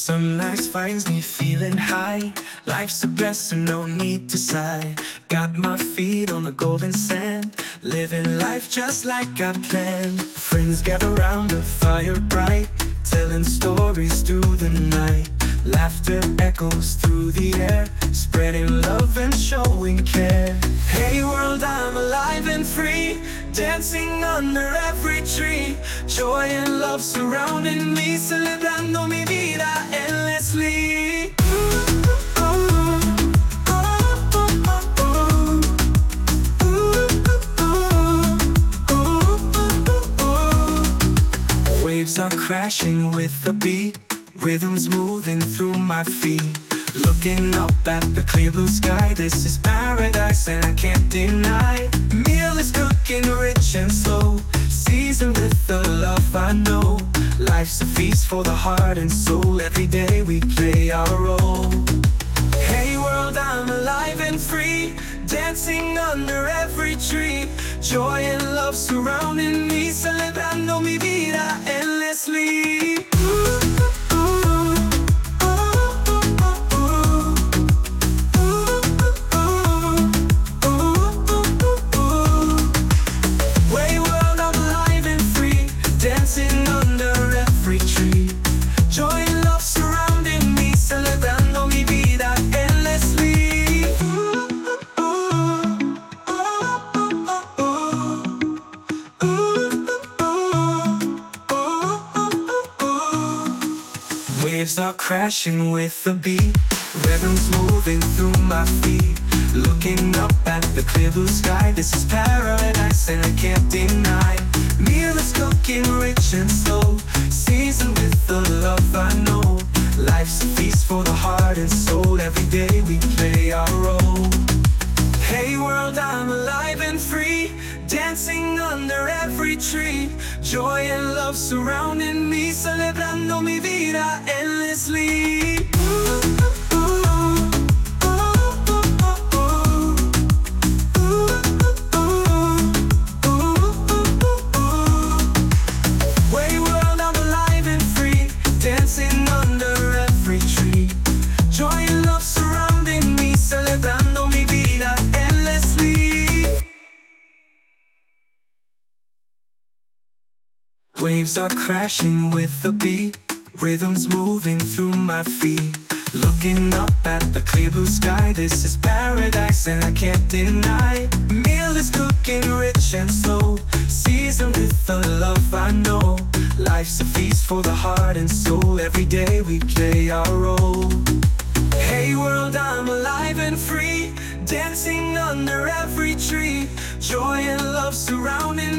Some nights finds me feeling high. Life's the best, so no need to sigh. Got my feet on the golden sand, living life just like I planned. Friends gather round the fire bright, telling stories through the night. Laughter echoes through the air, spreading love and showing care. Hey world, I'm alive and free, dancing under every tree. Joy and love surrounding me, celebrando mi vida endlessly. Waves are crashing with the beat, rhythms moving through my feet. Looking up at the clear blue sky, this is paradise and I can't deny. Meal is cooking rich and slow, seasoned with the love I know. Life's a feast for the heart and soul, every day we play our role. Hey world, I'm alive and free, dancing under every tree. Joy and love surrounding me, celebrando mi vida endlessly. Waves are crashing with the beat, rhythms moving through my feet. Looking up at the clear blue sky, this is paradise and I can't deny. Meal is cooking rich and slow, seasoned with the love I know. Life's a feast for the heart and soul, every day we play our role. Hey world, I'm alive and free, dancing under every tree. Joy and love surrounding me, celebrando mi vida endlessly. Way world, I'm alive and free, dancing under every tree. Joy and love surrounding me, celebrando mi vida endlessly. Waves are crashing with the beat, rhythms moving through my feet. Looking up at the clear blue sky, this is paradise and I can't deny. Meal is cooking rich and slow, seasoned with the love I know. Life's a feast for the heart and soul, every day we play our role. Hey world, I'm alive and free, dancing under every tree. Joy and love surrounding